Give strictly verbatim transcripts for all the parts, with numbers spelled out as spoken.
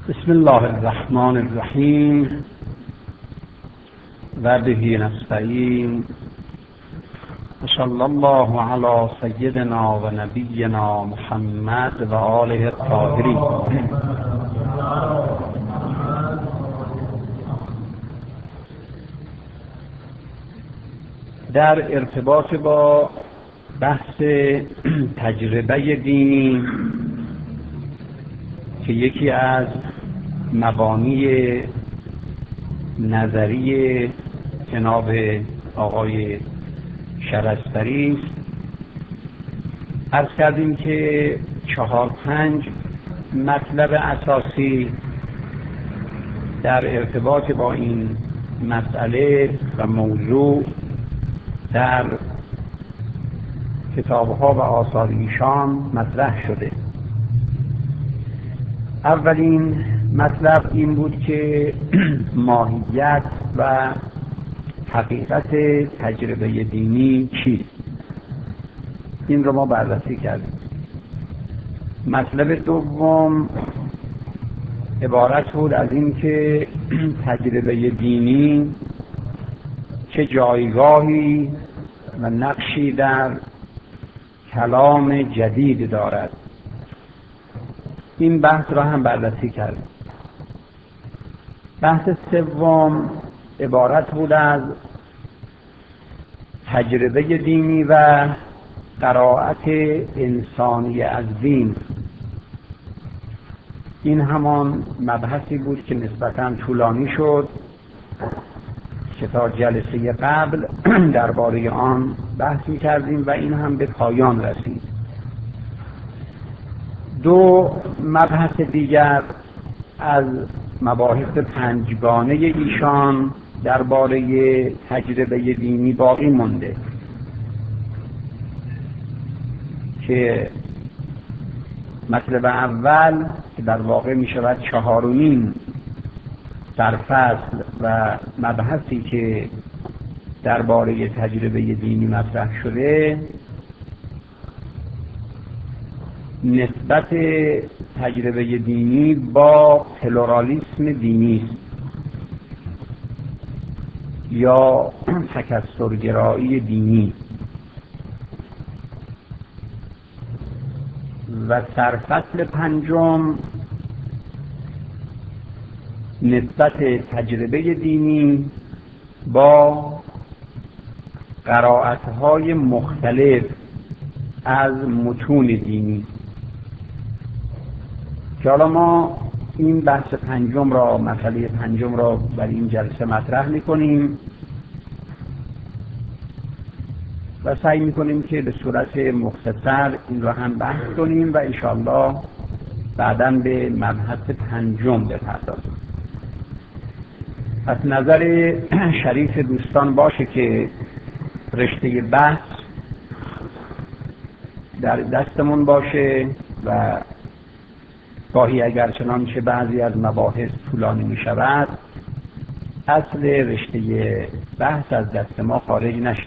بسم الله الرحمن الرحیم و به نستعین و صلی الله علی سیدنا و نبینا محمد و آله الطاهرین. در ارتباط با بحث تجربه دینی که یکی از مبانی نظری جناب آقای شرستری است، عرض کردیم که چهار پنج مطلب اساسی در ارتباط با این مسئله و موضوع در کتاب‌ها و آثار ایشان مطرح شده. اولین مطلب این بود که ماهیت و حقیقت تجربه دینی چیست. این رو ما بررسی کردیم. مطلب دوم عبارت بود از این که تجربه دینی چه جایگاهی و نقشی در کلام جدید دارد. این بحث را هم بررسی کردیم. بحث سوم عبارت بود از تجربه دینی و قرائت انسانی از دین. این همان مبحثی بود که نسبتاً طولانی شد که تا جلسه قبل درباره آن بحثی کردیم و این هم به پایان رسید. دو مبحث دیگر از مباحث پنجگانه ایشان درباره تجربه دینی باقی مونده که مطلب اول که در واقع می شود چهارمین سرفصل و مبحثی که درباره تجربه دینی مطرح شده، نسبت تجربه دینی با پلورالیسم دینی است یا تکثرگرایی دینی، و سرفصل پنجم نسبت تجربه دینی با قرائت‌های مختلف از متون دینی، که حالا ما این بحث پنجم را مسئله پنجم را برای این جلسه مطرح می‌کنیم و سعی می‌کنیم که به صورت مختصر این را هم بحث کنیم و انشاءالله بعداً به مبحث پنجم بپردازیم. از نظر شریف دوستان باشه که رشته بحث در دستمون باشه و گاهی اگر چنانچه بعضی از مباحث طولانی می شود اصل رشته بحث از دست ما خارج نشه.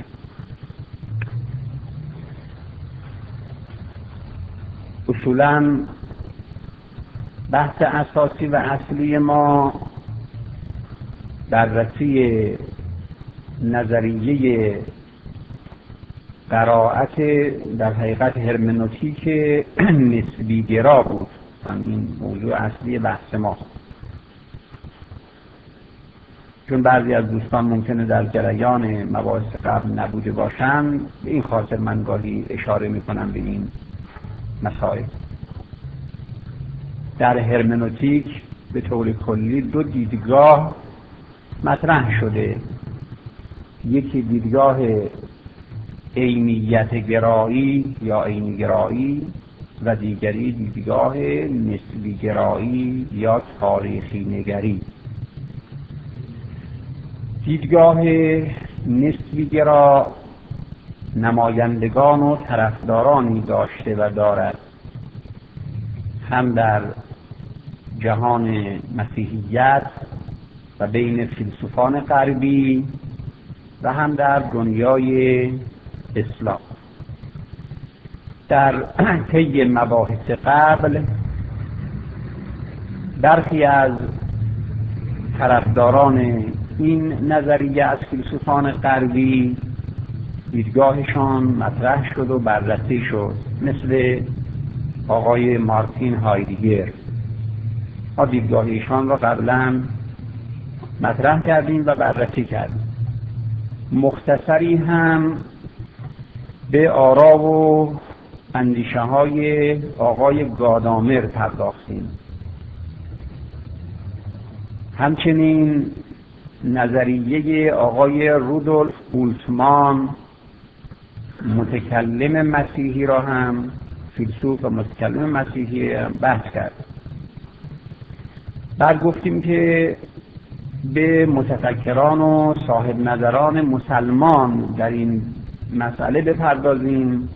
اصولاً بحث اساسی و اصلی ما بررسی نظریه قرائت در حقیقت هرمنوتیک نسبی گرا بود. این موضوع اصلی بحث ماست، چون بعضی از دوستان ممکنه در جریان مباحث قبل نبوده باشند. به این خاطر من گاهی اشاره میکنم به این مسائل. در هرمنوتیک به طور کلی دو دیدگاه مطرح شده، یکی دیدگاه عینیت گرایی یا عینی گرایی و دیگری دیدگاه نسبی گرایی یا تاریخی نگری. دیدگاه نسبی گرا نمایندگان و طرفدارانی داشته و دارد، هم در جهان مسیحیت و بین فیلسوفان غربی و هم در دنیای اسلام. در طی مباحث قبل برخی از طرفداران این نظریه از فیلسوفان غربی دیدگاهشان مطرح شد و بررسی شد، مثل آقای مارتین هایدگر. ما دیدگاه ایشان را قبلا مطرح کردیم و بررسی کردیم. مختصری هم به آرا و اندیشه های آقای گادامر پرداختیم. همچنین نظریه آقای رودولف بولتمان متکلم مسیحی را هم، فیلسوف و متکلم مسیحی بحث کرد. بعد گفتیم که به متفکران و صاحب نظران مسلمان در این مسئله بپردازیم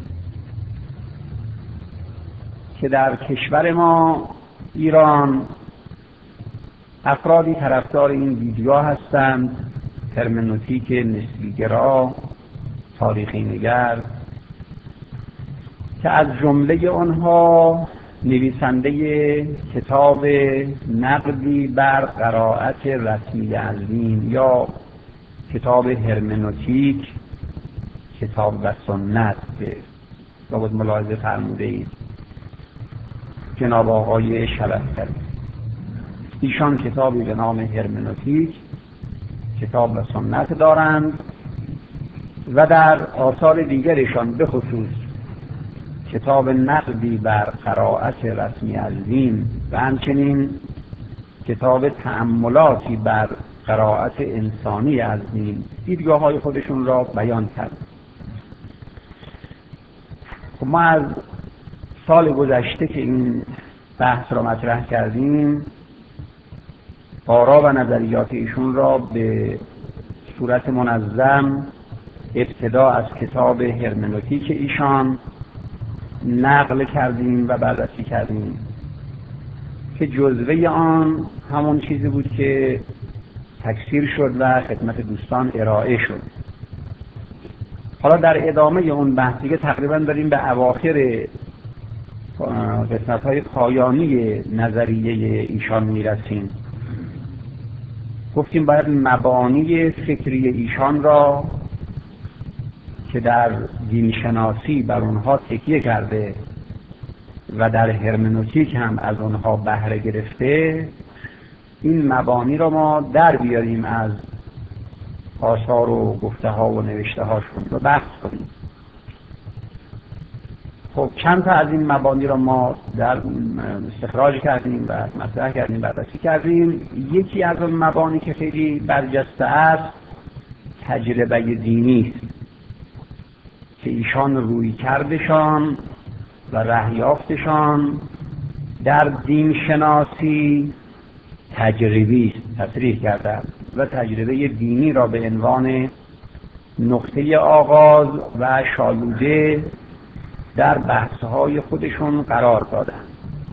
که در کشور ما ایران افرادی طرفدار این دیدگاه هستند، هرمنوتیک نسبیگرا، تاریخی نگر، که از جمله آنها نویسنده کتاب نقدی بر قرائت رسمی از دین یا کتاب هرمنوتیک، کتاب و سنت به لابد ملاحظه فرموده اید جناب آقای شبستری. ایشان کتابی به نام هرمنوتیک، کتاب و سنت دارند و در آثار دیگرشان به خصوص کتاب نقدی بر قرائت رسمی از دین و همچنین کتاب تأملاتی بر قرائت انسانی از دین دیدگاه های خودشون را بیان کرد. ما از سال گذشته که این بحث را مطرح کردیم آرا و نظریات ایشون را به صورت منظم ابتدا از کتاب هرمنوتیک ایشان نقل کردیم و بررسی کردیم که جزوه آن همون چیزی بود که تکثیر شد و خدمت دوستان ارائه شد. حالا در ادامه اون بحث دیگه تقریبا داریم به اواخر قسمت‌های پایانی نظریه ایشان میرسیم. گفتیم باید مبانی فکری ایشان را که در دینشناسی بر اونها تکیه کرده و در هرمنوتیک هم از اونها بهره گرفته، این مبانی را ما در بیاریم از آثار و گفته ها و نوشته هاشون و بحث کنیم. خب چند تا از این مبانی را ما در استخراج کردیم و مطرح کردیم، بررسی کردیم. یکی از اون مبانی که خیلی برجسته است تجربه دینی است که ایشان روی کردشان و رهیافتشان در دین شناسی تجربی است تصریح کرده و تجربه دینی را به عنوان نقطه آغاز و شالوده در بحث‌های خودشون قرار دادند.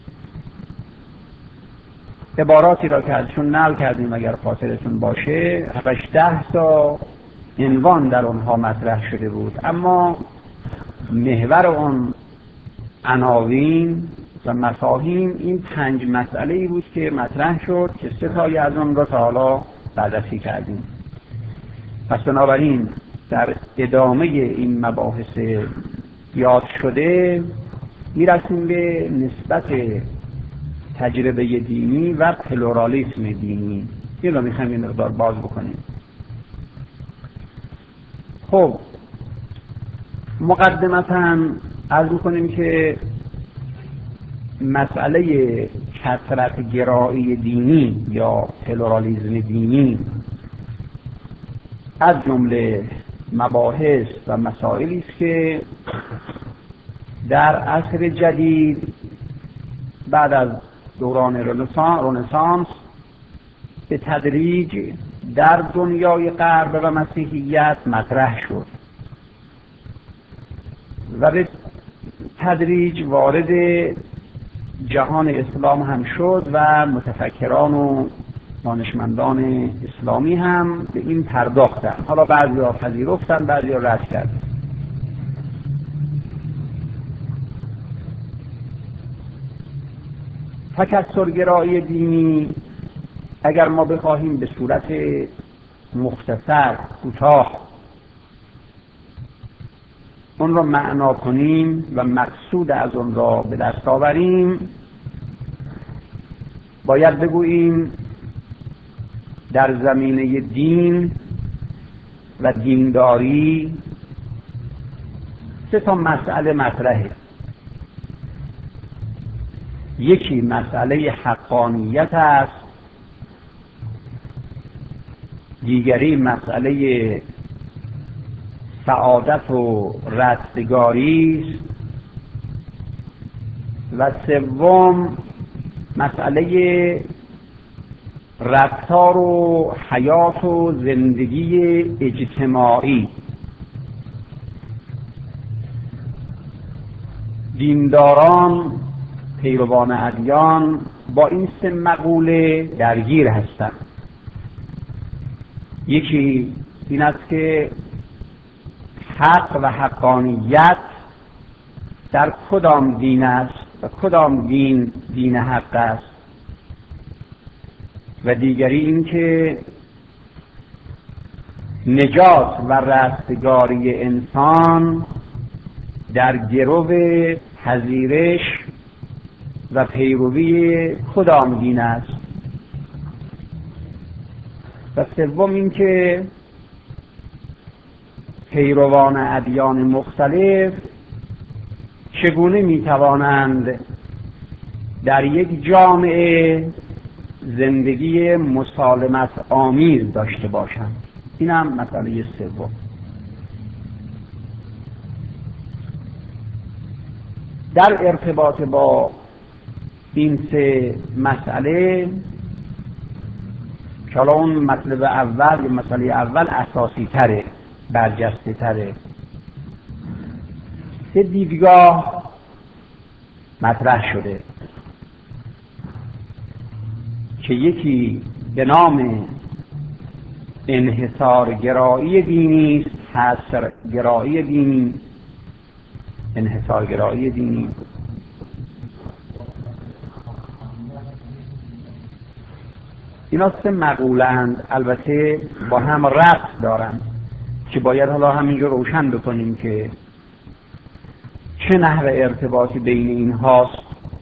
عباراتی را که ازشون نقل کردیم اگر خاطرتون باشه هشت ده تا عنوان در اونها مطرح شده بود، اما محور اون عناوین و مفاهیم این پنج مسئله ای بود که مطرح شد که سه تایی از اون را تا حالا بررسی کردیم. پس بنابراین در ادامه این مباحث یاد شده میرسیم به نسبت تجربه دینی و پلورالیسم دینی. این رو میخوایم این مقدار باز بکنیم. خب مقدمتاً عرض میکنیم که مسئله کثرت گرایی دینی یا پلورالیسم دینی از جمله مباحث و مسائلی است که در عصر جدید بعد از دوران رنسانس به تدریج در دنیای غرب و مسیحیت مطرح شد و به تدریج وارد جهان اسلام هم شد و متفکران و دانشمندان اسلامی هم به این پرداختن. حالا بعضی‌ها پذیرفتن، بعضی‌ها رد کردن. تکثرگرایی دینی اگر ما بخواهیم به صورت مختصر کوتاه اون را معنا کنیم و مقصود از اون را به دست آوریم، باید بگوییم در زمینه دین و دینداری سه تا مسئله مطرحه. یکی مسئله حقانیت است، دیگری مسئله سعادت و رستگاری است و سوم مسئله رفتار و حیات و زندگی اجتماعی. دینداران، پیروان ادیان با این سه مقوله درگیر هستند. یکی این است که حق و حقانیت در کدام دین است و کدام دین دین حق است، و دیگری این که نجات و رستگاری انسان در گرو پذیرش و پیروی کدام دین است، و سوم این که پیروان ادیان مختلف چگونه میتوانند در یک جامعه زندگی مسالمت آمیز داشته باشند. این هم مسئله سوم. در ارتباط با این سه مسئله که اون مطلب اول یا مسئله اول اساسی تره، برجسته تره، سه دیدگاه مطرح شده که یکی به نام انحصارگرایی دینی است، حصرگرایی دینی، انحصارگرایی دینی. اینا سه مقولند، البته با هم ربط دارند که باید حالا همینجا روشن بکنیم که چه نحو ارتباطی بین اینهاست.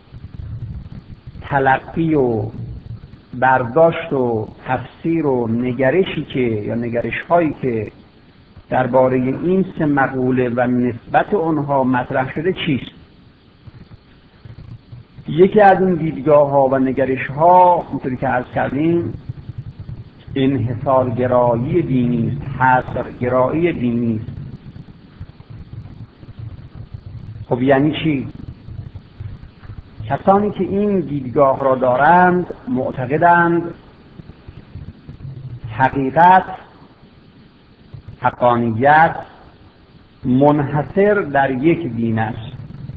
تلقی و برداشت و تفسیر و نگرشی که یا نگرش هایی که درباره این سه مقوله و نسبت اونها مطرح شده چیست؟ یکی از این دیدگاه ها و نگرش ها اونطوری که عرض کردیم انحصارگرایی دینی است، حصرگرایی دینی است. خب یعنی چی؟ کسانی که این دیدگاه را دارند معتقدند حقیقت، حقانیت منحصر در یک دین است.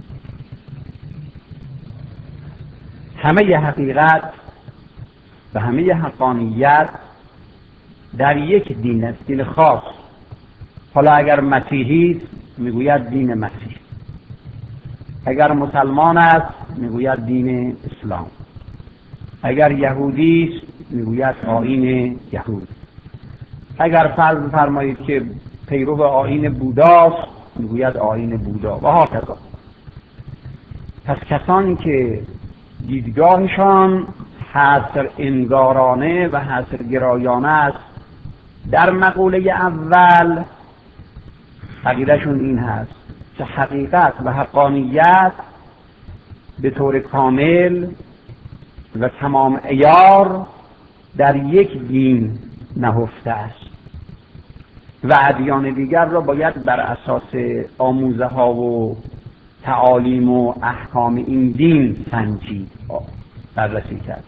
همه حقیقت و همه حقانیت در یک دین است، دین خاص. حالا اگر مسیحی است میگوید دین مسیح، اگر مسلمان است میگوید دین اسلام، اگر یهودی است میگوید آیین یهود، اگر فرض فرمایید که پیرو آیین بوداست میگوید آیین بودا و هاکذا. پس کسانی که دیدگاهشان حصر انگارانه و حصر گرایانه است در مقوله اول، عقیدهشون این هست که حقیقت و حقانیت به طور کامل و تمام عیار در یک دین نهفته است و ادیان دیگر را باید بر اساس آموزه ها و تعالیم و احکام این دین سنجید، بررسی کرد.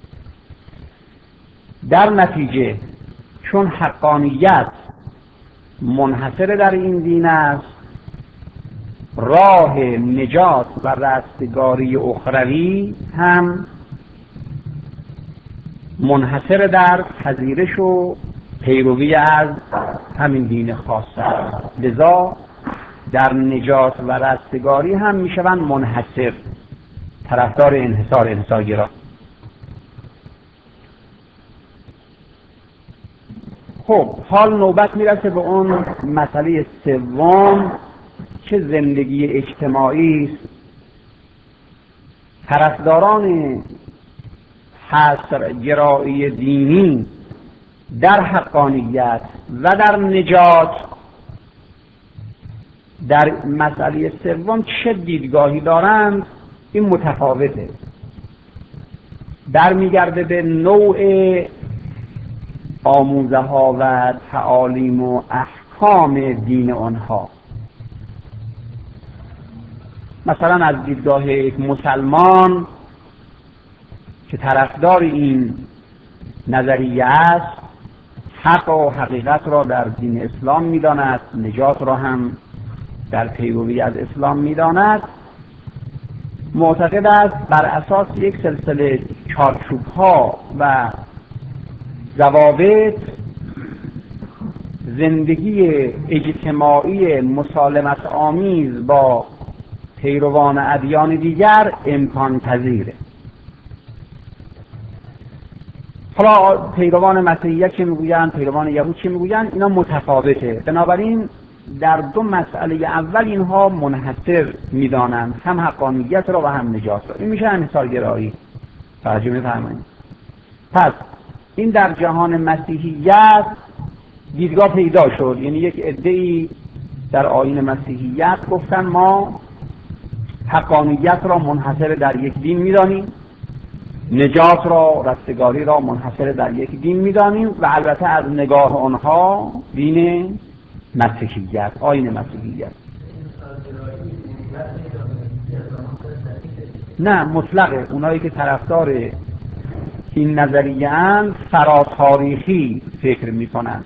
در نتیجه چون حقانیت منحصر در این دین است، راه نجات و رستگاری اخروی هم منحصر در پذیرش و پیروی از همین دین خاص است. لذا در نجات و رستگاری هم میشوند منحصر. طرفدار انحصار انحصارگرا. خب حال نوبت میرسه به اون مسئله سوم که زندگی اجتماعی است. طرفداران حصر گرایی دینی در حقانیت و در نجات در مسئله سوم چه دیدگاهی دارند این متفاوته، در میگرده به نوع آموزه ها و تعالیم و احکام دین آنها. مثلا از دیدگاه یک مسلمان که طرفدار این نظریه است، حق و حقیقت را در دین اسلام می‌داند، نجات را هم در پیروی از اسلام می‌داند، معتقد است بر اساس یک سلسله چارچوب‌ها و ضوابط زندگی اجتماعی مسالمت آمیز با پیروان ادیان دیگر امکان پذیره. حالا پیروان مسیحیت چه میگویند، پیروان یهود چه میگویند، اینا متفاوته. بنابراین در دو مسئله اول اینها منحصر میدانند، هم حقانیت را و هم نجات را. این میشه انحصارگرایی. توجه می‌فرمایید. پس این در جهان مسیحیت دیدگاه پیدا شد، یعنی یک عده‌ای در آیین مسیحیت گفتن ما حقانیت را منحصر در یک دین می‌دانیم، نجات را، رستگاری را منحصر در یک دین می‌دانیم و البته از نگاه آنها دین مسیحیت، آیین مسیحیت. نه مطلقه. اونایی که طرفدار این نظریه اند فراتاریخی فکر می‌کنن.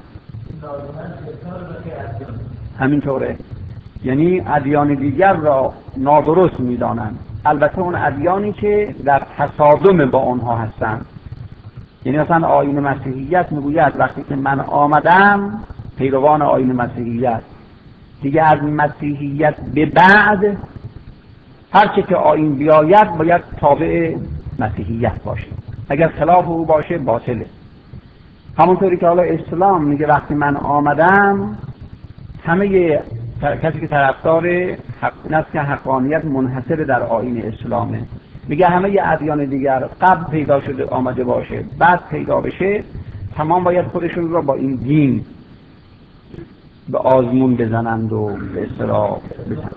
همینطوره، یعنی ادیان دیگر را نادرست می‌دانند، البته اون ادیانی که در تصادم با آنها هستند. یعنی مثلا آیین مسیحیت میگوید وقتی که من آمدم، پیروان آیین مسیحیت دیگه از مسیحیت به بعد هر چه که آیین بیاید باید تابع مسیحیت باشه، اگر خلاف او باشه باطله. همونطوری که حالا اسلام میگه وقتی من آمدم همه کسی که طرفدار حق نفس حقانیت منحصر در آیین اسلامه، میگه همه ادیان دیگر قبل پیدا شده آمده باشه بعد پیدا بشه، تمام باید خودشون را با این دین به آزمون بزنند و به اصطلاح بزنند.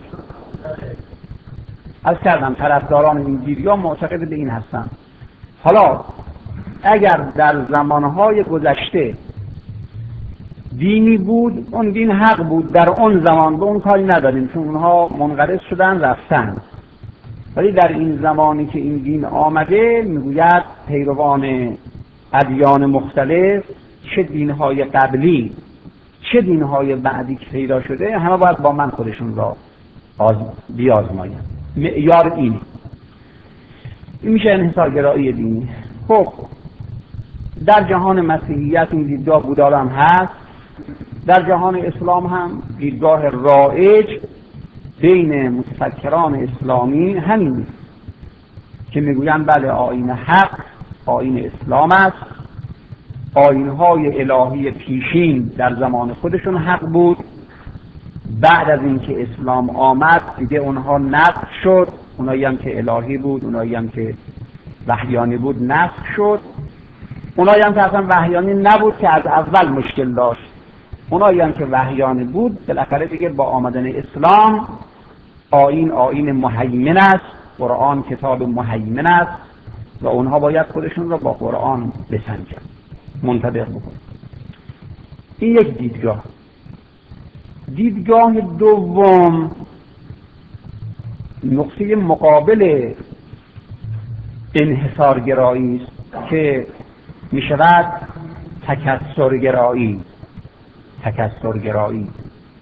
از کردم طرفداران این دیدگاه معتقد به این هستند. حالا اگر در زمانهای گذشته دینی بود، اون دین حق بود در اون زمان، به اون کاری نداریم چون اونها منقرض شدن رفتن، ولی در این زمانی که این دین آمده میگوید پیروان ادیان مختلف، چه دینهای قبلی چه دینهای بعدی که پیدا شده، همه باید با من خودشون را بیازماین. معیار این این میشه انحصارگرایی دینی. خب در جهان مسیحیت این دیدگاه بودا هم هست، در جهان اسلام هم دیدگاه رایج بین متفکران اسلامی همین که میگویند بله آیین حق آیین اسلام است، آیین‌های الهی پیشین در زمان خودشون حق بود، بعد از اینکه اسلام آمد دیگه اونها نسخ شد، اونایی هم که الهی بود اونایی هم که وحیانی بود نسخ شد، اونایی هم که اصلا وحیانی نبود که از اول مشکل داشت، اونایی هم که وحیانی بود بالاخره دیگه با آمدن اسلام آیین آیین مهیمن است، قرآن کتاب مهیمن است و اونها باید خودشون را با قرآن بسنجند، منطبق بکن. این یک دیدگاه. دیدگاه دوم نقطه مقابل انحصارگرایی است که می شود تکثرگرایی. تکثرگرایی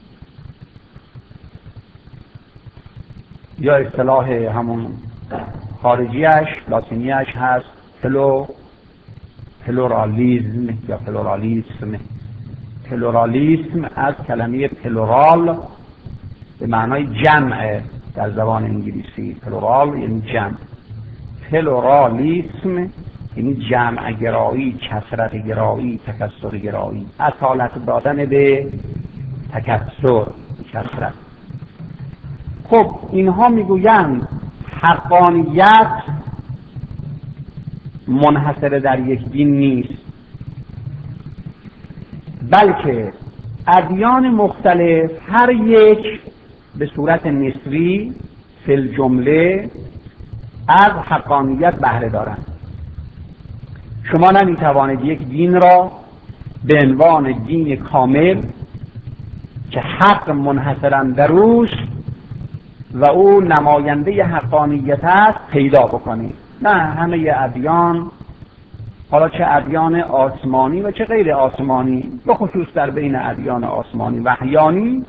یا اصطلاح همون خارجیش لاتینیش هست پلو پلورالیزم یا پلورالیسم. پلورالیسم از کلمه پلورال به معنای جمع در زبان انگلیسی، پلورال یعنی جمع. پلورالیسم یعنی جمع گرایی، کثرت گرایی، تکثر گرایی، اصالت دادن به تکثر، کثرت. خب اینها میگویند حقانیت منحصر در یک دین نیست، بلکه ادیان مختلف هر یک به صورت نسبی فی الجمله از حقانیت بهره دارند. شما نمیتوانید یک دین را به عنوان دین کامل که حق منحصراً در اوست و او نماینده حقانیت است پیدا بکنید. نه، همه ادیان، حالا چه ادیان آسمانی و چه غیر آسمانی، به خصوص در بین ادیان آسمانی و وحیانی،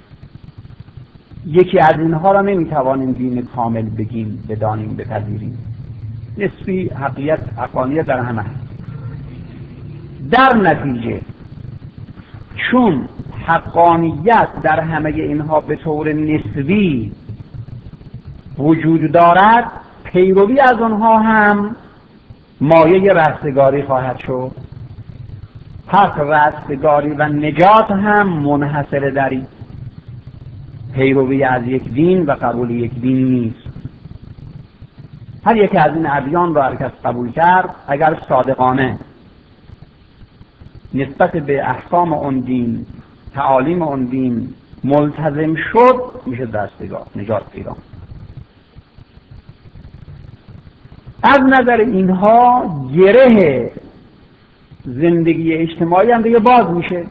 یکی از اینها را نمیتوانیم دین کامل بگیم، بدانیم، بپذیریم. نسبی حقیقت حقانیت در همه هست. در نتیجه چون حقانیت در همه اینها به طور نسبی وجود دارد، پیروی از آنها هم مایه رستگاری خواهد شد. پس رستگاری و نجات هم منحصر در پیروی از یک دین و قبول یک دین نیست. هر یک از این ادیان را هر کس قبول کرد، اگر صادقانه نسبت به احکام اون دین، تعالیم اون دین ملتزم شد، میشه رستگار، نجات پیدا. از نظر اینها گره زندگی اجتماعی هم دیگه باز میشه،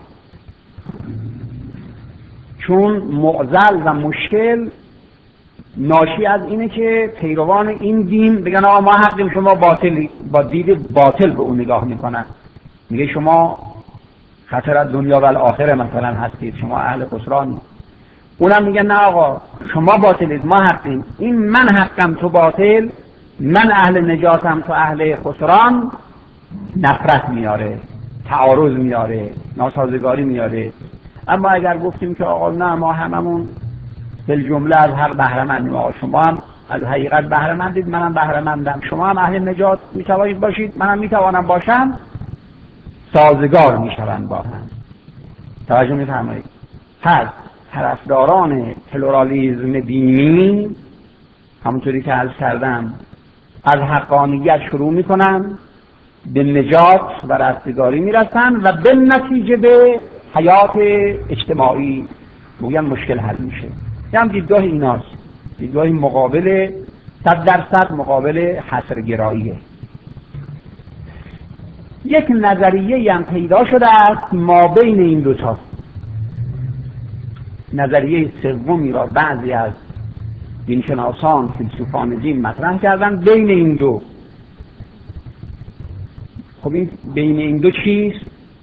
چون معضل و مشکل ناشی از اینه که پیروان این دین بگن آقا ما حقیم، شما باطلی، با دید باطل به اون نگاه میکنن. میگه شما خطر از دنیا و الاخره مثلا هستید، شما اهل خسرانی. اونم میگه نه آقا شما باطلید، ما حقیم، این من حقم تو باطل، من اهل نجاتم تو اهل خسران. نفرت میاره، تعارض میاره، ناسازگاری میاره. اما اگر گفتیم که آقا نه ما هممون به جمله از حق بهره مندیم، آقا شما هم از حقیقت بهره مندید، منم بهره مندم، شما هم اهل نجات میتوانید باشید، منم میتوانم باشم، سازگار میشوند با هم. توجه میفرمایید؟ پس طرفداران پلورالیسم دینی همونطوری که عرض کردم از حقانیت شروع میکنن، به نجات و رستگاری میرسن و به نتیجه به حیات اجتماعی میگن مشکل حل میشه. یعنی دیدگاه ایناست، دیدگاه مقابل صد درصد مقابل حصرگراییه. یک نظریه هم پیدا شده است ما بین این دوتا. نظریه سومی را بعضی از دینشناسان، فیلسوفان دین مطرح کردن بین این دو. خب این بین این دو چیست؟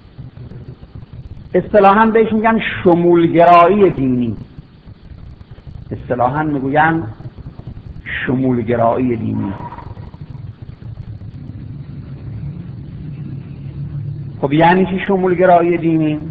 اصطلاحاً بهش میگن شمولگرایی دینی. اصطلاحاً میگوین شمولگرایی دینی. خب یعنی چی شمولگرایی دینی؟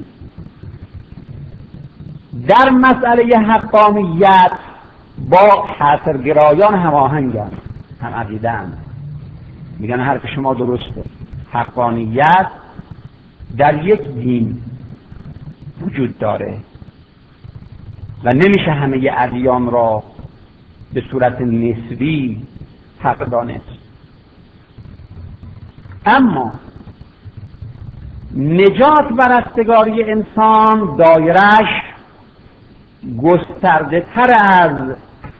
در مسئله حقانیت با حصرگرایان هماهنگ است، هم عقیده اند. میگن حرف شما درسته، حقانیت در یک دین وجود داره و نمیشه همه ادیان را به صورت نسبی حق دانست. اما نجات و رستگاری انسان دایرش گسترده تر از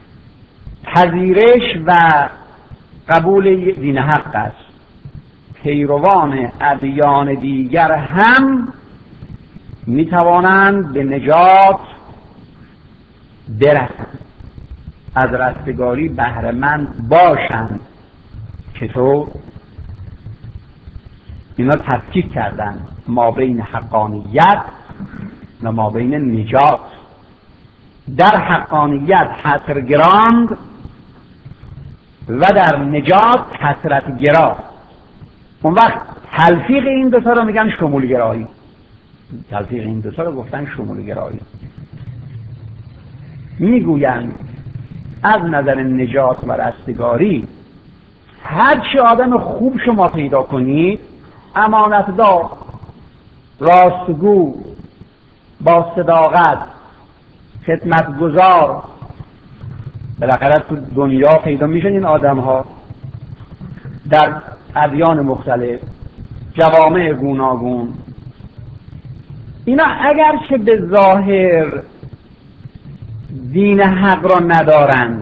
پذیرش و قبول دین حق است. پیروان ادیان دیگر هم می توانند به نجات برسند، از رستگاری بهره مند باشند. چطور؟ اینا تفکیک کردن ما بین حقانیت و ما بین نجات. در حقانیت حصرگراند و در نجات حسرتگرا. اون وقت تلفیق این دو تا رو میگن شمولگرایی. تلفیق این دو تا رو گفتن شمولگرایی. میگویند از نظر نجات و رستگاری هر چی آدم خوب شما پیدا کنید، امانتدار، راستگو، با صداقت، خدمتگزار، بالاخره تو دنیا پیدا میشن این آدم ها در ادیان مختلف، جوامع گوناگون. اینا اگرچه به ظاهر دین حق را ندارند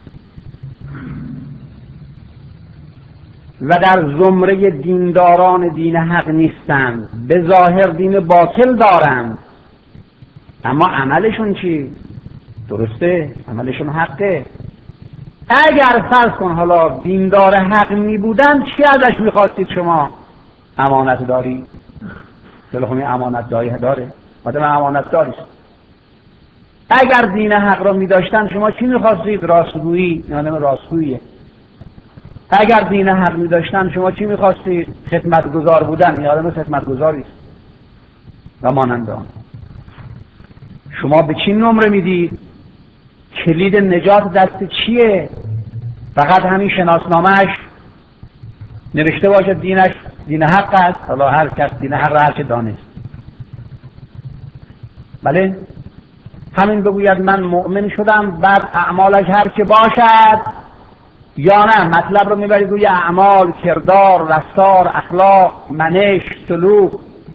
و در زمره دینداران دین حق نیستند، به ظاهر دین باطل دارند، اما عملشون چی؟ درسته؟ عملشون حقه. اگر فرض کن حالا دیندار حق می بودن، چی ازش میخواستید شما؟ امانت داری؟ چلو خمی امانت داری داره؟ آدم امانت داریست. اگر دین حق را می داشتن شما چی میخواستید؟ راستگویی، آدم راستگوییه. اگر دین حق می داشتن شما چی میخواستید؟ خدمتگزار بودن، این آدم خدمتگزاریست و مانند آن. شما به چی نمره میدید؟ کلید نجات دست چیه؟ فقط همین شناسنامهش نوشته باشه دینش دین حق است، حالا هر کس دین حق را هر چه دانست. بله؟ همین بگوید من مؤمن شدم، بعد اعمالش هر چه باشد، یا نه مطلب رو میبرید روی اعمال، کردار، رفتار، اخلاق، منش، سلوک.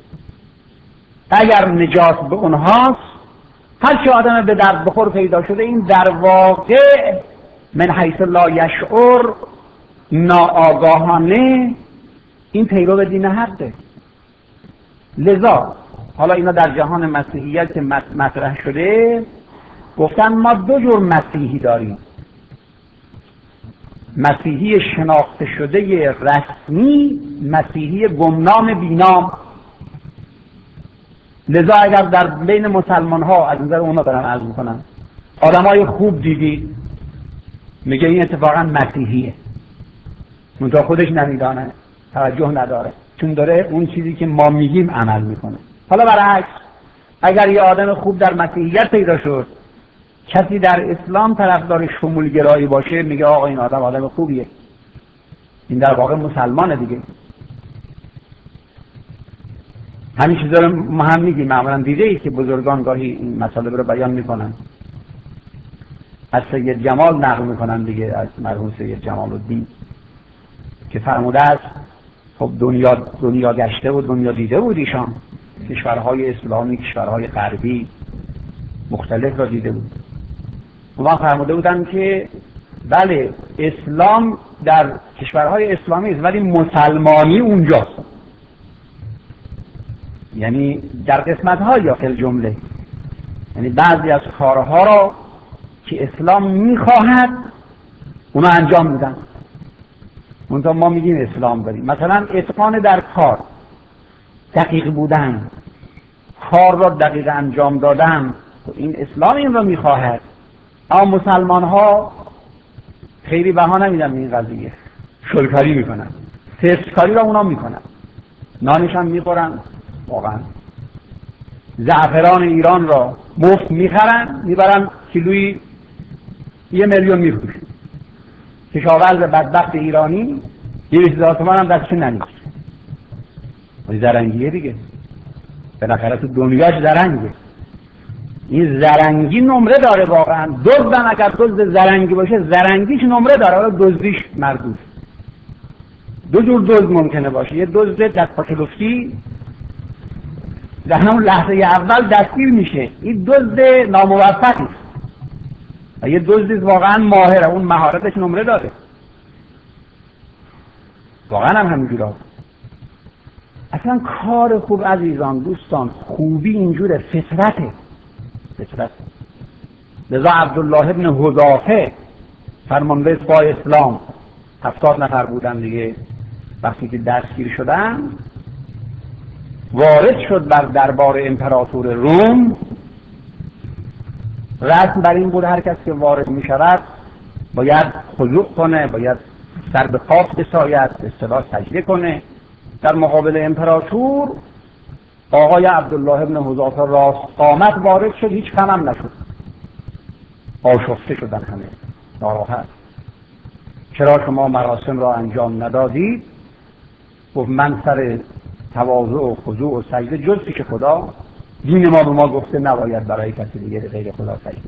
اگر نجات به اونهاست، هر چه آدم به درد بخور پیدا شده، این در واقع من حیث لا یشعر، ناآگاهانه این پیرو دین حقه. لذا حالا اینا در جهان مسیحیت که مطرح شده گفتن ما دو جور مسیحی داریم: مسیحی شناخته شده رسمی، مسیحی گمنام بینام. لذا اگر در بین مسلمان ها، از نظر اونا دارم عرض میکنم، آدم های خوب دیدید، میگه این اتفاقا مسیحیه، منتها خودش نمیدانه، توجه نداره، چون داره اون چیزی که ما میگیم عمل میکنه. حالا برعکس، اگر یه آدم خوب در مسیحیت پیدا شد، کسی در اسلام طرفدار شمولگرایی باشه، میگه آقا این آدم آدم خوبیه، این در واقع مسلمانه دیگه. همین چیزا رو ما هم میگیم، معمولا دیده اید که بزرگان گاهی این مسئله رو بیان میکنن. از سید جمال نقل میکنن دیگه، از مرحوم سید جمال الدین که فرموده است خب دنیا دنیا گشته و دنیا دیده بود ایشان، کشورهای اسلامی، کشورهای غربی مختلف را دیده بود. اونا فرموده بودن که بله اسلام در کشورهای اسلامی است، ولی مسلمانی اونجاست. یعنی در قسمت‌های یا فی جمله، یعنی بعضی از کارها را که اسلام میخواهد اونا انجام میدن. منتها ما میگیم اسلام داریم. مثلا اتقان در کار، دقیق بودن، کار را دقیق انجام دادن، این اسلام این را میخواهد. اما مسلمان ها خیلی بها نمیدن این قضیه، شلکاری میکنن، سرچکاری را اونا میکنن، نانش هم میخورن. واقعا زعفران ایران را مفت میخرن، میبرن کیلویی یه میلیون میفروشن. کشاورز بدبخت ایرانی یه هزار تومان هم دستشون نمیگیره. این زرنگیه دیگه، بالاخره تو دنیاش زرنگه. این زرنگی نمره داره واقعا. دزدم اگر دزد زرنگی باشه، زرنگیش نمره داره، ولی دزدیش مردود. دو جور دزد ممکنه باشه: یه دزد دست پا کلفتی در همون لحظه اول دستگیر میشه، این دزد ناموفقی. و یه دزد واقعا ماهره، اون مهارتش نمره داره. واقعا هم همینجوره. اصلا کار خوب عزیزان دوستان، خوبی اینجوره، فطرته. فطرت. لذا عبدالله ابن حذافه فرمانده سپاه اسلام، هفتاد نفر بودن دیگه، وقتی که دستگیر شدن وارد شد بر دربار امپراتور روم. رسم بر این بود هر کس که وارد می شود باید خضوع کنه، باید سر به خاک بساید، به اصطلاح سجده کنه در مقابل امپراتور. آقای عبدالله ابن حذافه راست قامت وارد شد، هیچ کم هم نشد، آشفته شدن همه، ناراحت. چرا شما مراسم را انجام ندادید؟ گفت من سر تواضع و خضوع و سجده جز پیش خدا، دین ما به ما گفته نباید برای کسی دیگه غیر خدا سجده.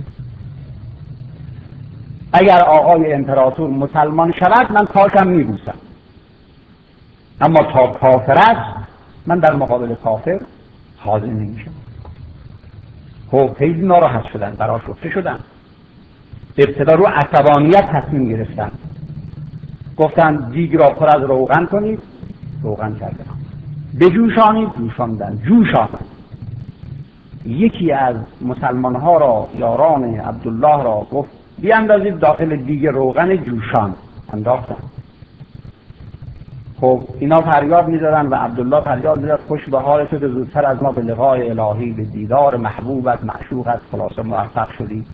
اگر آقای امپراتور مسلمان شود من پاکم میبوسم، اما تا کافر است من در مقابل کافر حاضر نمیشم. خب خیلی ناراحت شدن، برآشفته شدن، ابتدا رو عصبانیت تصمیم گرفتن، گفتن دیگ را پر از روغن کنید، روغن کردن، بجوشانید، جوشاندن، جوش آمد. یکی از مسلمان ها را، یاران عبدالله را گفت بیاندازید داخل دیگ روغن جوشان، انداختن. خب اینا فریاد می‌زدن و عبدالله فریاد می‌زد خوش به حال تو که زودتر از ما به لقای الهی، به دیدار محبوبت معشوقت خلاصه موفق شدی.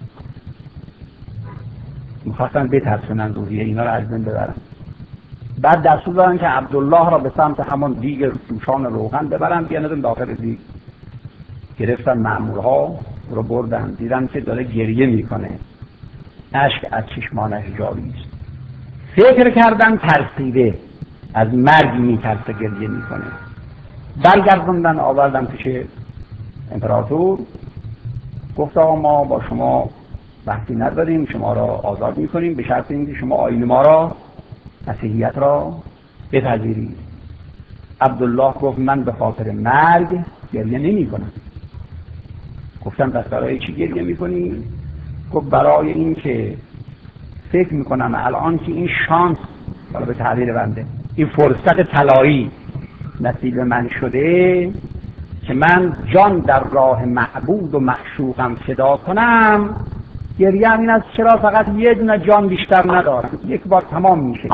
می‌خواستن بترسونن روحیه اینا را از بین ببرن. بعد دستور دادن که عبدالله را به سمت همون دیگ جوشان روغن ببرن، بیاندازن داخل دیگ. گرفتن مأمورها رو بردن، دیدن که داره گریه میکنه، اشک از چشمانش جاری است. فکر کردن ترسیده، از مرگ میترسه، گریه میکنه. برگردوندن آوردن پیش امپراتور، گفت آقا ما با شما بحثی نداریم، شما را آزاد میکنیم به شرط اینکه شما آیین ما را، مسیحیت را بپذیرید. عبدالله گفت من به خاطر مرگ گریه نمی کنم. گفتم پس برای چی گریه میکنی؟ گفت برای این که فکر میکنم الان که این شانس، حالا به تعبیر بنده، این فرصت طلایی نصیب من شده که من جان در راه معبود و معشوقم فدا کنم، گریه این است چرا فقط یه دونه جان بیشتر ندارم، یک بار تمام میشه.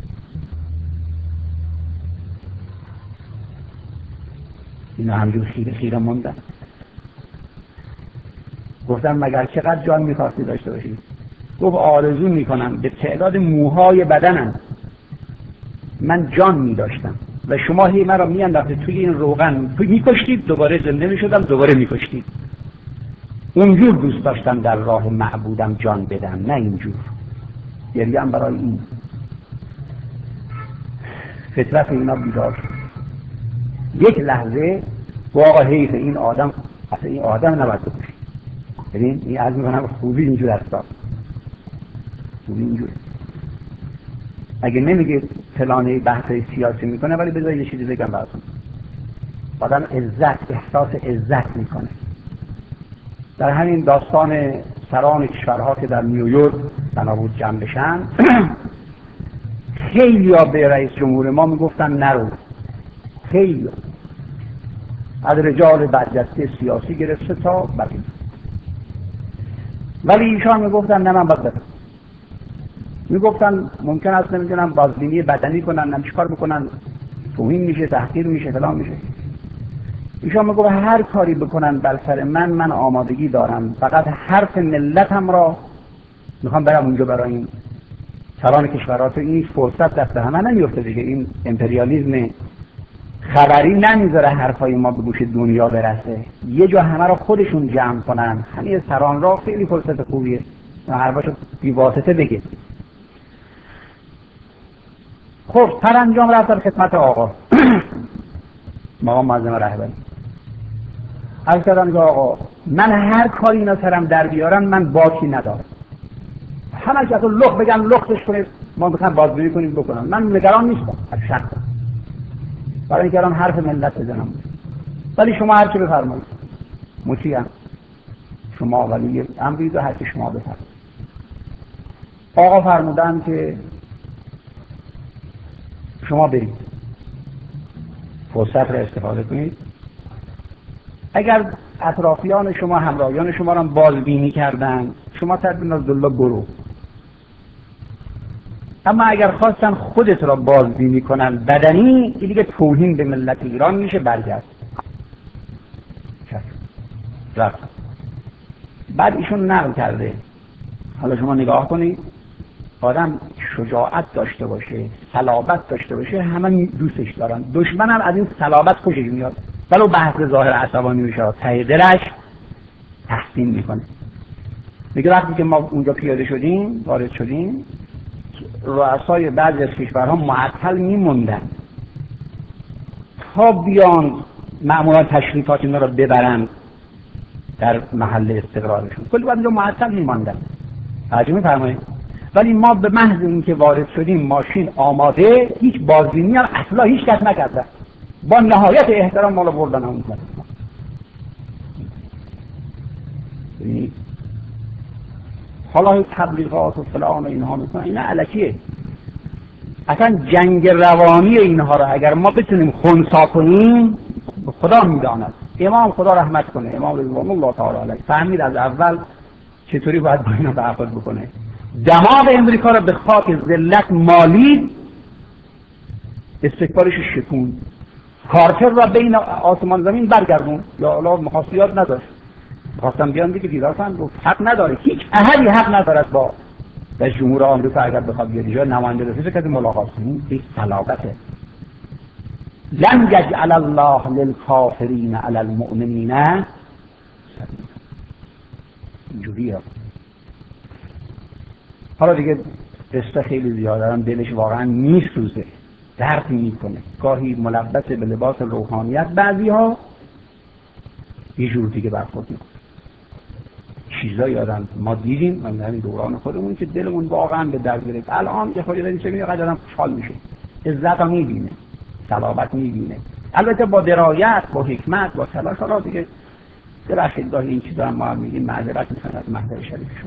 اینا همجور خیره خیره موندن. گفتم مگر چقدر جان میخواستی داشته باشی؟ گفت آرزو میکنم به تعداد موهای بدنم من جان میداشتم و شما هی مرا میانداختید توی این روغن، میکشتید، دوباره زنده میشدم، دوباره میکشتید. اونجور دوست داشتم در راه معبودم جان بدم، نه اینجور. گریه هم برای این. فطرت اینا بیدار شد. یک لحظه واقعا حیف این آدم، اصلا این آدم نباید بکشید. ببین این از میکنم خوبی اینجور هستا، خوبی اینجور. اگه نمیگه فلانه بحث سیاسی میکنه، ولی بذار یه چیزی بگم براتون. آدم عزت، احساس عزت میکنه. در همین داستان سران کشورها که در نیویورک بنا بود جمع بشن، خیلی ها به رئیس جمهور ما میگفتن نرو، خیلی ها. از رجال برجسته سیاسی گرفته تا بقیه، ولی ایشان میگفتن نه من باید برم. میگفتن ممکن است نمیدونم بازبینی بدنی کنن، نمیشه کار میکنن، توهین میشه، تحقیر میشه، فلان میشه. ایشان میگفت هر کاری بکنن بر سر من، من آمادگی دارم، فقط حرف ملتم را میخوام برم اونجا برای این سران کشورات. این فرصت دست همه نمیفته دیگه، این امپریالیسم خبری نمیذاره حرفای ما به گوش دنیا برسه، یه جا همه را خودشون جمع کنن. همین سران را خیلی فرصت خوبیه، حرفاشو بی واسطه بگه. خب سرانجام رفت در خدمت آقا مقام معظم رهبری. عرض کردم که آقا من هر کاری اینا سرم در بیارن من باکی ندارم، همه که اصلا لخ بگن لختش کنید، ما بخوایم بازجویی کنیم بکنم، من نگران نیستم از شخص، برای اینکه الان حرف ملت بزنم. ولی شما هر چی بفرمایید مطیعم، شما ولی امرید و هر چی شما بفرمایید. آقا فرمودن که شما برید فرصت را استفاده کنید، اگر اطرافیان شما، همراهیان شما را بازبینی کردن، شما تدبیر نازدالله برو، اما اگر خواستن خودت را بازبینی کنن بدنی، دیگه توهین به ملت ایران میشه، برگرد. رفت. بعد ایشون نقل کرده، حالا شما نگاه کنید، آدم شجاعت داشته باشه، صلابت داشته باشه، همه دوستش دارن، دشمنم از این صلابت خوشش میاد، ولو بحث ظاهر عصبانی میشه، ته دلش تحسین میکنه. میگه وقتی که ما اونجا پیاده شدیم، وارد شدیم، رؤسای بعضی از کشورها معطل میموندن تا بیان مأموران تشریفات اینا رو ببرن در محل استقرارشون، کلی بعد اینجا معطل میماندن. توجه می‌فرمایید؟ ولی ما به محض اینکه وارد شدیم ماشین آماده، هیچ بازبینی هم اصلا هیچ کس نکردن، با نهایت احترام ما رو بردن اون طرف. حالا تبلیغات و فلان و اینها میکنن، اینا الکیه. اصلا جنگ روانی اینها رو اگر ما بتونیم خنثی کنیم خدا میداند. امام خدا رحمت کنه، امام رضوان الله تعالی علیه فهمید از اول چطوری باید با اینا برخورد بکنه. دماغ امریکا رو به خاک ذلت مالی، استکبارش شکون، کارتر را بین آسمان زمین برگردون. یا الله مخاصیات نداشت، خواستم بیان دیگه دیدار کنم، گفت حق نداره، هیچ احدی حق ندارد با رئیس جمهور آمریکا اگر بخواد بیاد اینجا نماینده رسیده کسی ملاقات کنه. این صلابته. لم یجعل الله للکافرین علی المؤمنین اینجوریه. حالا دیگه قصه خیلی زیاده، هم دلش واقعا میسوزه، درد میکنه، گاهی ملبس به لباس روحانیت، بعضی ها یه جور دیگه برخورد میکنه. چیزا یادم ما دیدیم من در این دوران خودمون که دلمون واقعا به درد گرفت. الان یه خودی داریم چه میگه قدرم خوشحال میشه، عزت ها میبینه، صلابت میبینه، البته با درایت، با حکمت، با تلاش. حالا دیگه ببخشید گاهی این چیزا ما هم میگیم، معذرت میکنم از محضر شریف شما.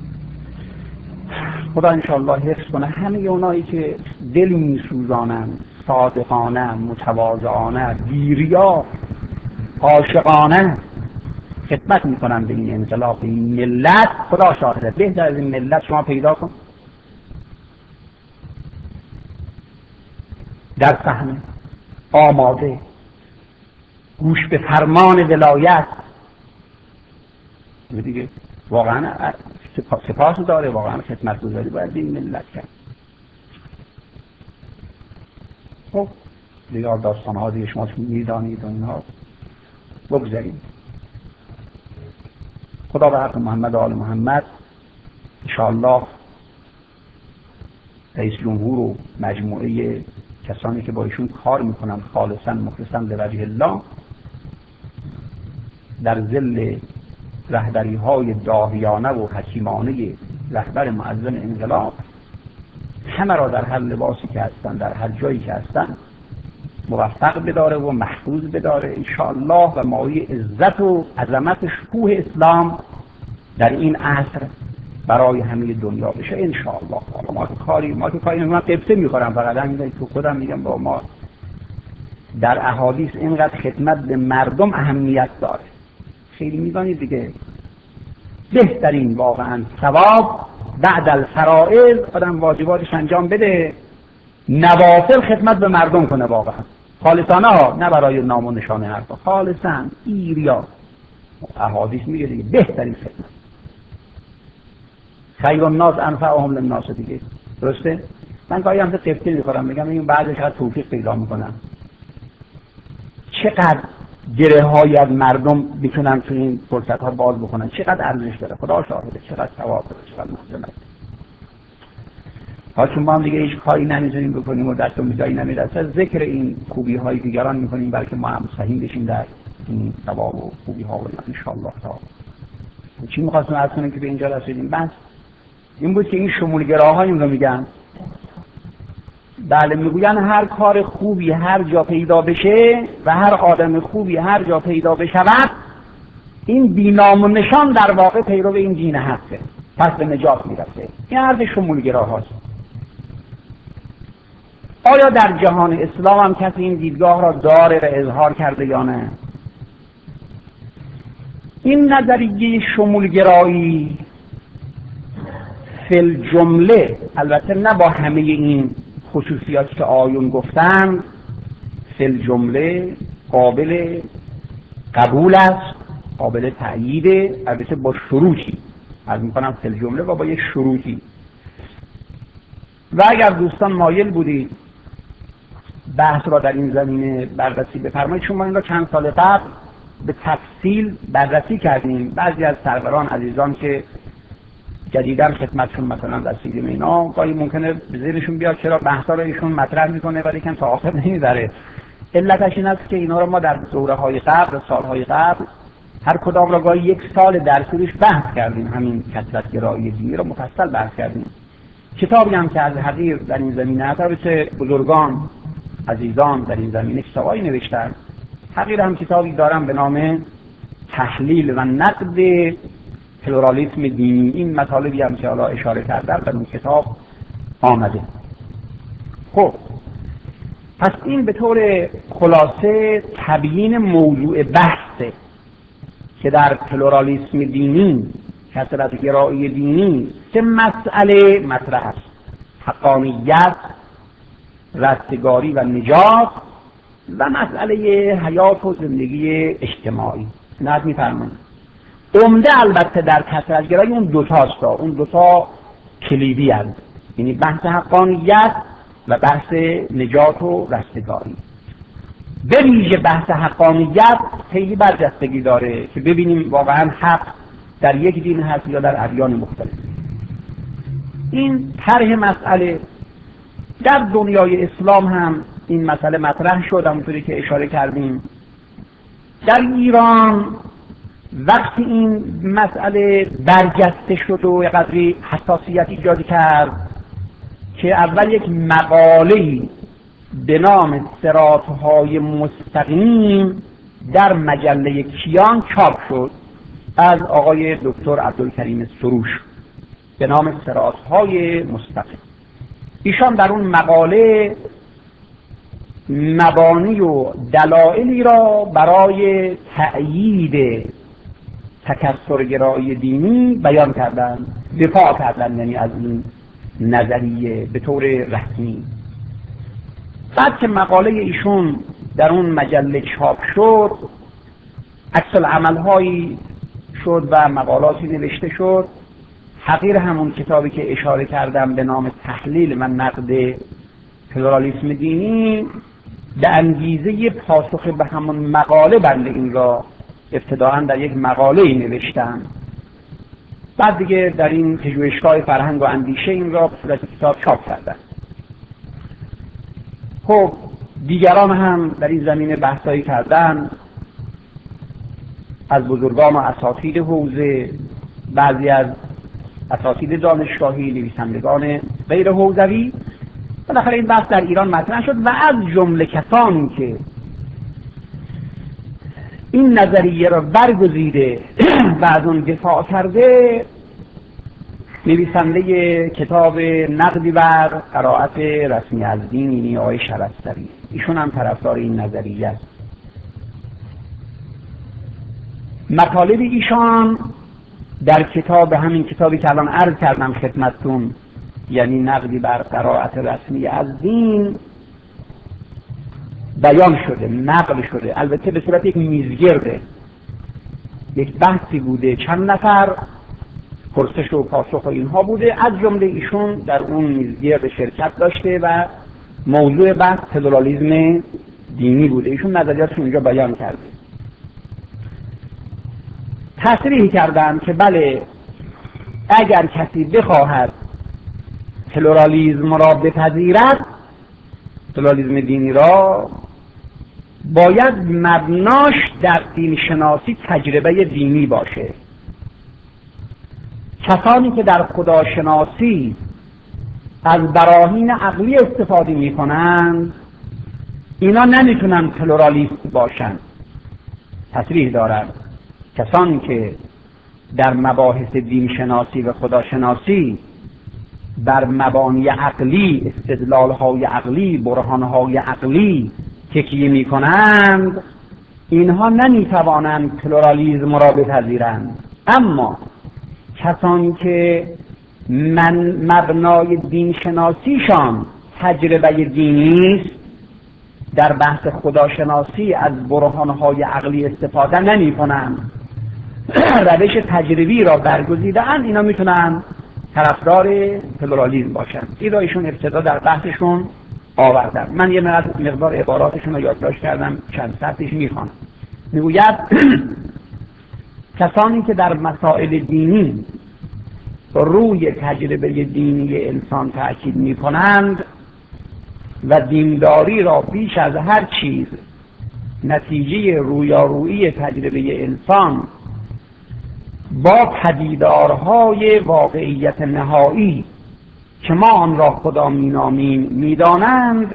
خدا انشاءالله حفظ کنه همه اونایی که دل میسوزانن، صادقانه، متواضعانه، بیریا، عاشقانه خدمت میکنن به این انقلاب، به این ملت. خدا شاهده بهتر از این ملت شما پیدا کن در صحنه آماده، گوش به فرمان ولایت دیگه. واقعا سپاس داره، واقعا خدمتگزاری باید به این ملت کرد. خب دیگه داستان ها دیگه شما میدانید و اینها بگذاریم. خدا به حق محمد و آل محمد انشاءالله رئیس جمهور و مجموعه کسانی که با ایشون کار میکنن خالصا مخلصا لوجه الله در ظل رهبری های داهیانه و حکیمانه رهبر معظم انقلاب همه را در هر لباسی که هستن، در هر جایی که هستن موفق بداره و محفوظ بداره انشاءالله و مایه عزت و عظمت شکوه اسلام در این عصر برای همه دنیا بشه انشاءالله. ما که کاری ما که کاری من قبطه میخورم فقط همین تو خودم میگم با ما در احادیث اینقدر خدمت به مردم اهمیت داره. خیلی میدانید دیگه بهترین واقعا ثواب بعد الفرائض آدم واجباتش انجام بده، نوافل خدمت به مردم کنه واقعا خالصانه ها، نه برای نام و نشانه حرفا، خالصا ایریا. احادیث میگه دیگه بهترین خدمت خیر الناس انفعهم للناس دیگه، درسته؟ من گاهی هم قبطه میخورم میگم این بعدش چقدر توفیق پیدا میکنم، چقدر گره های از مردم میتونن تو این فرصت ها باز بکنن، چقدر ارزش داره. خدا شاهده چقدر ثواب داره، چقدر محسنت. ها چون ما هم دیگه هیچ کاری نمیتونیم بکنیم و دستمون به جایی نمیرسه، ذکر این خوبی های دیگران میکنیم بلکه ما هم سهیم بشیم در این ثواب و خوبی ها و ان شاء الله تعالی. چی می‌خواستم عرض کنم که به اینجا رسیدیم؟ بس این بود که این شمولگراها این رو میگن. بله میگوین هر کار خوبی هر جا پیدا بشه و هر آدم خوبی هر جا پیدا بشود، این بینام و نشان در واقع پیرو این دین حقه، پس به نجات میرسه. این عرض شمولگراهاست. آیا در جهان اسلام هم کسی این دیدگاه را داره و اظهار کرده یا نه؟ این نظریه شمولگرایی فی الجمله، البته نه با همه این خصوصیات که آیون گفتن، فی الجمله قابل قبول است، قابل تأیید، البته با شروطی. از میکنم فی الجمله و با یک شروطی. و اگر دوستان مایل بودید بحث را در این زمینه بررسی بفرمایید، چون ما این را چند سال قبل به تفصیل بررسی کردیم. بعضی از سروران عزیزان که جدیداً خدمتشون مثلا رسیدیم اینا، گاهی ممکنه به ذهنشون بیاد چرا بحثا رو ایشون مطرح میکنه ولی کن تا آخر نمیبره. علتش این است که اینا رو ما در دوره‌های قبل، سالهای قبل هر کدام را گاهی یک سال درسش بحث کردیم، همین کثرت‌گرایی دینی رو مفصل بحث کردیم. کتابی هم که از حقیر در این زمینه البته بزرگان عزیزان در این زمینه کتابایی نوشتن، حقیر هم کتابی دارم به نام تحلیل و نقد پلورالیسم دینی. این مطالبی هم که حالا اشاره کردم در اون کتاب آمده. خب پس این به طور خلاصه تبیین موضوع بحثه که در پلورالیسم دینی، کثرت‌گرایی دینی، سه مسئله مطرح است: حقانیت، رستگاری و نجات و مسئله حیات و زندگی اجتماعی. نظر می‌فرمایید عمده البته در کثرت‌گرایی اون دوتاست، اون دوتا کلیدی هستند، یعنی بحث حقانیت و بحث نجات و رستگاری. به ویژه بحث حقانیت خیلی برجستگی داره که ببینیم واقعا حق در یک دین هست یا در ادیان مختلف. این طرح مسئله در دنیای اسلام هم این مسئله مطرح شد، همونطوری که اشاره کردیم. در ایران وقتی این مسئله برجسته شد و قدری حساسیت ایجاد کرد که اول یک مقاله‌ای به نام صراط‌های مستقیم در مجله کیان چاپ شد از آقای دکتر عبدالکریم سروش به نام صراط‌های مستقیم. ایشان در اون مقاله مبانی و دلایلی را برای تأیید تکثرگرایی دینی بیان کردند، دفاع کردند یعنی از این نظریه به طور رسمی. بعد که مقاله ایشون در اون مجله چاپ شد، عکس العمل‌هایی شد و مقالاتی نوشته شد. حقیر همون کتابی که اشاره کردم به نام تحلیل و نقد پلورالیسم دینی به انگیزه پاسخ به همون مقاله بنده این را ابتداعاً در یک مقاله‌ای نوشتم. بعد دیگه در این پژوهشگاه فرهنگ و اندیشه این را به صورت کتاب چاپ کردن. خب دیگران هم در این زمینه بحثایی کردن، از بزرگان و اساتید حوزه، بعضی از اساتید دانشگاهی، نویسندگان غیر حوزوی. بالاخره این بحث در ایران مطرح شد و از جمله کسانی که این نظریه را برگزیده و از اون دفاع کرده، نویسنده کتاب نقدی بر قرائت رسمی از دین یعنی آقای شرستری، ایشون هم طرفدار این نظریه است. مطالب ایشان در کتاب، همین کتابی که الان عرض کردم خدمتتون، یعنی نقدی بر قرائت رسمی از دین، بیان شده، نقل شده، البته به صورت یک میزگرده، یک بحثی بوده، چند نفر پرسش و پاسخ و اینها بوده، از جمله ایشون در اون میزگرد شرکت داشته و موضوع بحث پلورالیسم دینی بوده. ایشون نظریاتشون اینجا بیان کرده. تصریح کردن که بله، اگر کسی بخواهد پلورالیسم را بپذیرد، پلورالیسم دینی را، باید مبناش در دین شناسی تجربه دینی باشه. کسانی که در خداشناسی از براهین عقلی استفاده می کنند، اینا نمیتونن پلورالیست باشند. تصریح دارند کسانی که در مباحث دین شناسی و خداشناسی بر مبانی عقلی، استدلال‌های عقلی، برهان‌های عقلی تکیه می‌کنند، اینها نمی‌توانند پلورالیسم را بپذیرند. اما کسانی که من مبنای دین شناسیشان تجربه دینی است، در بحث خداشناسی از برهان‌های عقلی استفاده نمی‌کنند، روش تجربی را برگزیده‌اند، اینا میتونن طرفدار پلورالیسم باشن. این را ایشون ابتدا در بحثشون آوردن. من یه مقدار عباراتشون رو یادداشت کردم، چند سطرش میخوانم. میگوید کسانی که در مسائل دینی روی تجربه دینی انسان تأکید می کنند و دینداری را بیش از هر چیز نتیجه رویارویی تجربه انسان با پدیدارهای واقعیت نهایی که ما آن را خدا مینامیم میدانند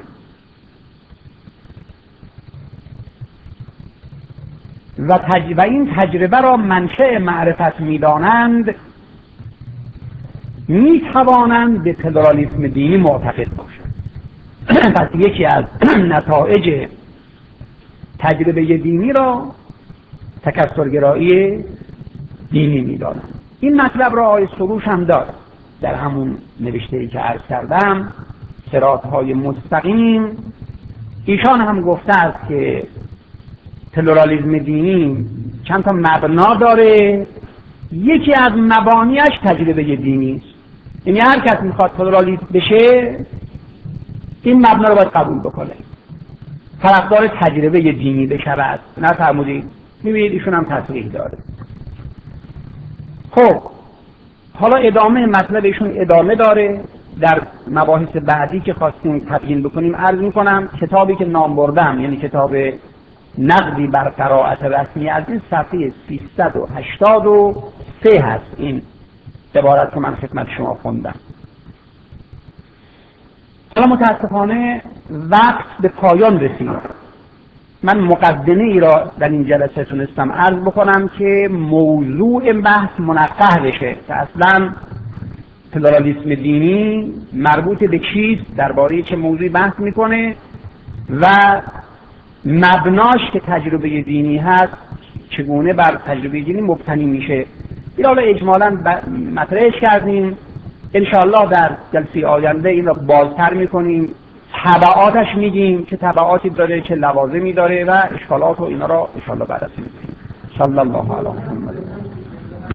و, تج... و این تجربه را منشأ معرفت میدانند، میتوانند به پلورالیسم دینی معتقد باشند. پس یکی از نتایج تجربه دینی را تکثرگرایی دینی میدانند. این مطلب را آقای سروش هم دارد در همون نوشته‌ای که عرض کردم، صراط‌های مستقیم. ایشان هم گفته است که پلورالیسم دینی چند تا مبنا داره، یکی از مبانیش تجربه دینی است. یعنی هر کس میخواد پلورالیست بشه این مبنا رو باید قبول بکنه، طرفدار تجربه دینی بشود. نفرمودید؟ میبینید ایشون هم تصریح داره. خب حالا ادامه مطلب ایشون ادامه داره. در مباحث بعدی که خواستیم تبیین بکنیم عرض میکنم. کتابی که نام بردم یعنی کتاب نقدی بر قرائت رسمی از این صفحه سیصد و هشتاد و سه هست. این عبارت که من خدمت شما خوندم. حالا متاسفانه وقت به پایان رسید. من مقدمه ای را در این جلسه تونستم عرض بکنم که موضوع بحث منقح بشه که اصلا پلورالیسم دینی مربوط به چیست، درباره چه موضوعی بحث میکنه و مبناش که تجربه دینی هست چگونه بر تجربه دینی مبتنی میشه. این حالا اجمالاً مطرحش کردیم. انشاءالله در جلسه آینده این را بازتر میکنیم، تبعاتش میگیم چه تبعاتی داره چه لوازمی داره و اشکالات و اینا را انشاءالله بررسی میکنیم. صلی الله علی محمد.